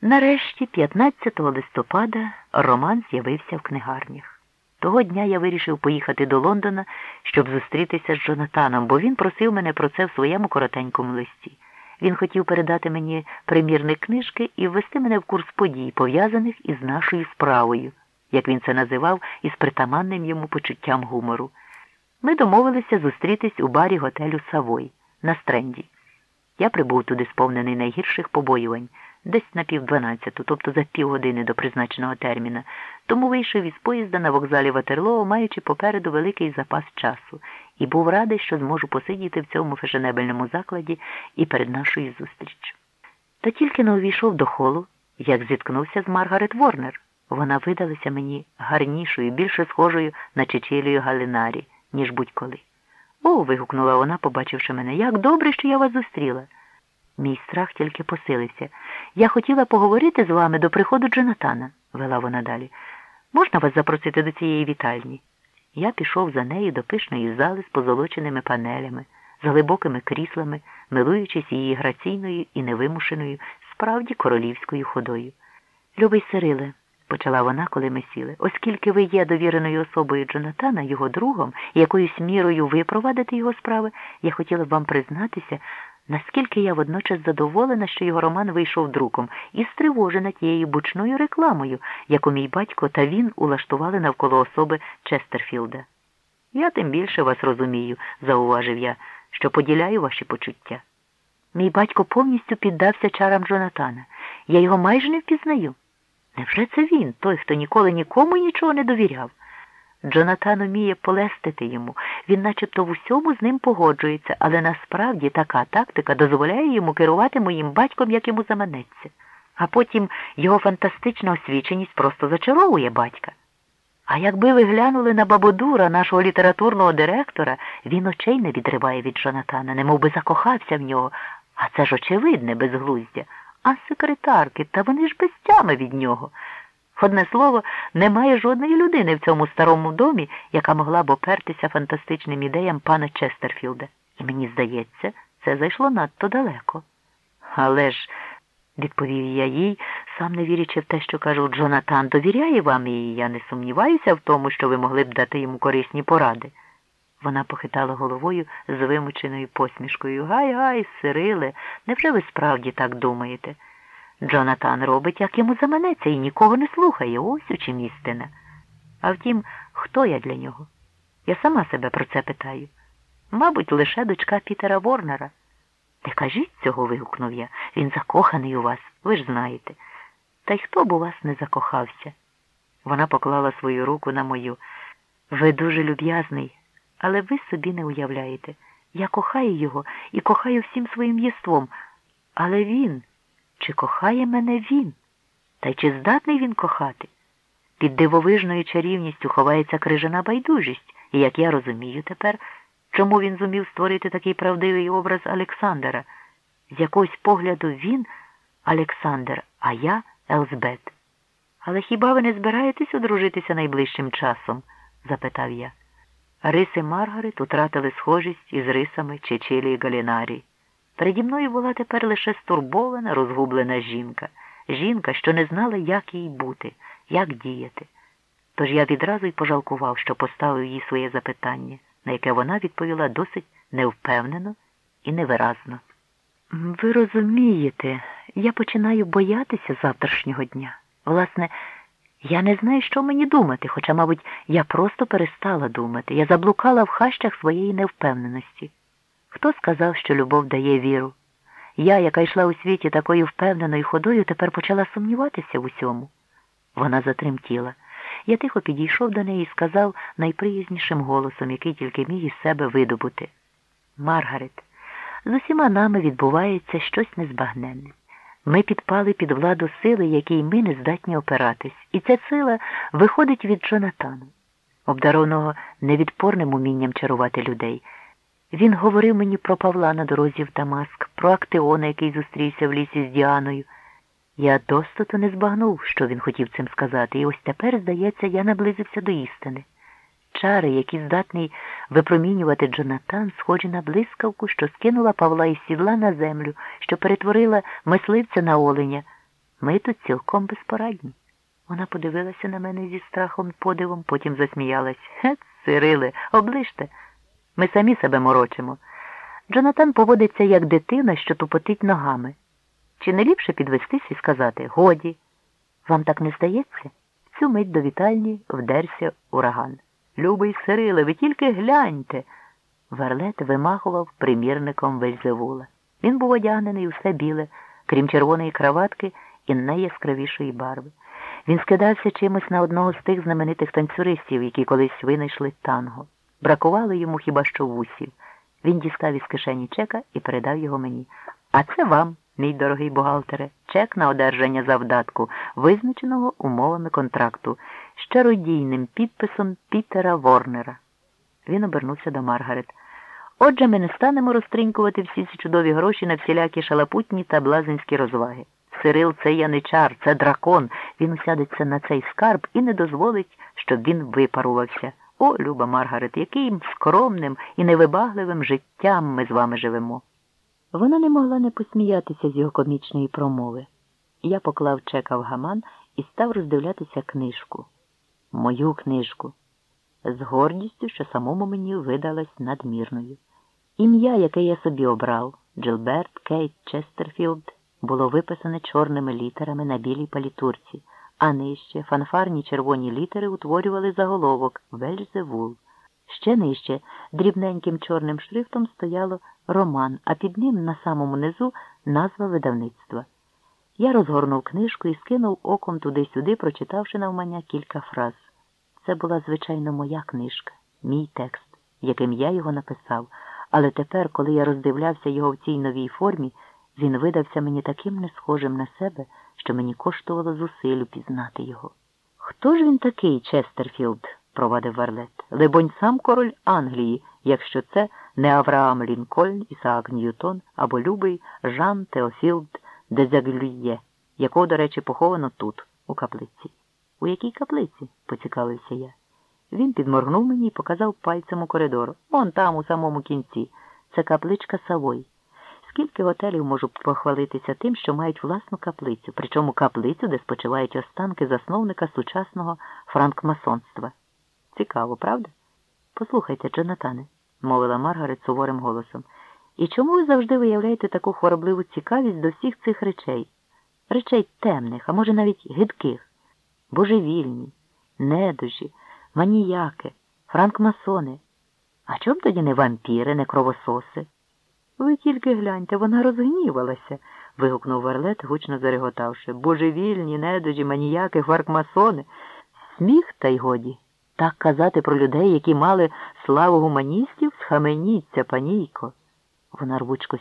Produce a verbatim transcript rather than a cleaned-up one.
Нарешті, п'ятнадцятого листопада, роман з'явився в книгарнях. Того дня я вирішив поїхати до Лондона, щоб зустрітися з Джонатаном, бо він просив мене про це в своєму коротенькому листі. Він хотів передати мені примірник книжки і ввести мене в курс подій, пов'язаних із нашою справою, як він це називав, із притаманним йому почуттям гумору. Ми домовилися зустрітись у барі готелю «Савой» на Стренді. Я прибув туди сповнений найгірших побоювань, десь на півдванадцяту, тобто за півгодини до призначеного терміна, тому вийшов із поїзда на вокзалі Ватерлоо, маючи попереду великий запас часу, і був радий, що зможу посидіти в цьому фешенебельному закладі і перед нашою зустріччю. Та тільки не увійшов до холу, як зіткнувся з Маргарет Ворнер. Вона видалася мені гарнішою, більше схожою на Чечілію Галінарі, ніж будь-коли. «О!» – вигукнула вона, побачивши мене. «Як добре, що я вас зустріла!» Мій страх тільки посилився. «Я хотіла поговорити з вами до приходу Джонатана», – вела вона далі. «Можна вас запросити до цієї вітальні?» Я пішов за нею до пишної зали з позолоченими панелями, з глибокими кріслами, милуючись її граційною і невимушеною, справді королівською ходою. «Любий Сириле», – почала вона, коли ми сіли, «оскільки ви є довіреною особою Джонатана, його другом, і якоюсь мірою ви провадите його справи, я хотіла б вам признатися, наскільки я водночас задоволена, що його роман вийшов друком, і стривожена тією бучною рекламою, яку мій батько та він улаштували навколо особи Честерфілда. Я тим більше вас розумію, зауважив я, що поділяю ваші почуття. Мій батько повністю піддався чарам Джонатана. Я його майже не впізнаю. Невже це він, той, хто ніколи нікому нічого не довіряв? Джонатан уміє полестити йому, він начебто в усьому з ним погоджується, але насправді така тактика дозволяє йому керувати моїм батьком, як йому заманеться. А потім його фантастична освіченість просто зачаровує батька. А якби ви глянули на Бабодура, нашого літературного директора, він очей не відриває від Джонатана, немов би закохався в нього, а це ж очевидне безглуздя. А секретарки, та вони ж без тями від нього. Одне слово, немає жодної людини в цьому старому домі, яка могла б опертися фантастичним ідеям пана Честерфілда. І мені здається, це зайшло надто далеко. Але ж, відповів я їй, сам не вірячи в те, що кажу, Джонатан довіряє вам, і я не сумніваюся в тому, що ви могли б дати йому корисні поради. Вона похитала головою з вимученою посмішкою. Гай-гай, Сириле, невже ви справді так думаєте? Джонатан робить, як йому заманеться, і нікого не слухає. Ось у чим істина. А втім, хто я для нього? Я сама себе про це питаю. Мабуть, лише дочка Пітера Ворнера. Не кажіть цього, вигукнув я. Він закоханий у вас, ви ж знаєте. Та й хто б у вас не закохався? Вона поклала свою руку на мою. Ви дуже люб'язний, але ви собі не уявляєте. Я кохаю його і кохаю всім своїм єством. Але він... Чи кохає мене він? Та й чи здатний він кохати? Під дивовижною чарівністю ховається крижана байдужість, і, як я розумію тепер, чому він зумів створити такий правдивий образ Олександра. З якогось погляду він – Олександр, а я – Елзбет. Але хіба ви не збираєтесь одружитися найближчим часом? – запитав я. Риси Маргарет утратили схожість із рисами Чечілії Галінарі. Переді мною була тепер лише стурбована, розгублена жінка. Жінка, що не знала, як їй бути, як діяти. Тож я відразу й пожалкував, що поставив їй своє запитання, на яке вона відповіла досить невпевнено і невиразно. Ви розумієте, я починаю боятися завтрашнього дня. Власне, я не знаю, що мені думати, хоча, мабуть, я просто перестала думати. Я заблукала в хащах своєї невпевненості. Хто сказав, що любов дає віру? Я, яка йшла у світі такою впевненою ходою, тепер почала сумніватися в усьому. Вона затремтіла. Я тихо підійшов до неї і сказав найприязнішим голосом, який тільки міг із себе видобути. Маргарет, з усіма нами відбувається щось незбагненне. Ми підпали під владу сили, якій ми не здатні опиратись. І ця сила виходить від Джонатана, обдарованого невідпорним умінням чарувати людей. Він говорив мені про Павла на дорозі в Дамаск, про Актеона, який зустрівся в лісі з Діаною. Я достоту не збагнув, що він хотів цим сказати, і ось тепер, здається, я наблизився до істини. Чари, які здатний випромінювати Джонатан, схожі на блискавку, що скинула Павла із сідла на землю, що перетворила мисливця на оленя, Ми тут цілком безпорадні. Вона подивилася на мене зі страхом подивом, потім засміялась. Хе, Цириле, оближте. Ми самі себе морочимо. Джонатан поводиться як дитина, що тупотить ногами. Чи не ліпше підвестись і сказати «Годі». Вам так не здається? В цю мить до вітальні вдерся ураган. «Любий Сириле, ви тільки гляньте!» Варлет вимахував примірником Вельзевула. Він був одягнений у все біле, крім червоної краватки і найяскравішої барви. Він скидався чимось на одного з тих знаменитих танцюристів, які колись винайшли танго. Бракувало йому хіба що вусів. Він дістав із кишені чека і передав його мені. «А це вам, мій дорогий бухгалтере, чек на одержання завдатку, визначеного умовами контракту, з чародійним підписом Пітера Ворнера». Він обернувся до Маргарет. «Отже, ми не станемо розтринькувати всі ці чудові гроші на всілякі шалапутні та блазенські розваги. Сирил – це яничар, це дракон. Він усядеться на цей скарб і не дозволить, щоб він випарувався. О, люба Маргарет, яким скромним і невибагливим життям ми з вами живемо». Вона не могла не посміятися з його комічної промови. Я поклав чека в гаман і став роздивлятися книжку. Мою книжку. З гордістю, що самому мені видалась надмірною. Ім'я, яке я собі обрав, Джилберт Кейт Честерфілд, було виписане чорними літерами на білій палітурці, а нижче фанфарні червоні літери утворювали заголовок «Вельзевул». Ще нижче дрібненьким чорним шрифтом стояло «Роман», а під ним на самому низу назва видавництва. Я розгорнув книжку і скинув оком туди-сюди, прочитавши навмання кілька фраз. Це була, звичайно, моя книжка, мій текст, яким я його написав, але тепер, коли я роздивлявся його в цій новій формі, він видався мені таким несхожим на себе, що мені коштувало зусиль упізнати його. «Хто ж він такий, Честерфілд?» – провадив Варлет. «Либонь, сам король Англії, якщо це не Авраам Лінкольн, Ісаак Ньютон або любий Жан Теофілд де Зяглює, якого, до речі, поховано тут, у каплиці». «У якій каплиці?» – поцікавився я. Він підморгнув мені і показав пальцем у коридор. «Вон там, у самому кінці. Це капличка Савой. Скільки готелів можу похвалитися тим, що мають власну каплицю, причому каплицю, де спочивають останки засновника сучасного франкмасонства. Цікаво, правда? Послухайте, Джонатане, мовила Маргарет суворим голосом, і чому ви завжди виявляєте таку хворобливу цікавість до всіх цих речей? Речей темних, а може навіть гидких, божевільні, недужі, маніяки, франкмасони. А чому тоді не вампіри, не кровососи? «Ви тільки гляньте, вона розгнівалася», – вигукнув Варлет, гучно зареготавши. «Божевільні, недужі, маніяки, фаркмасони. Сміх, та й годі. Так казати про людей, які мали славу гуманістів? Схаменіться, панійко». Вона рвучко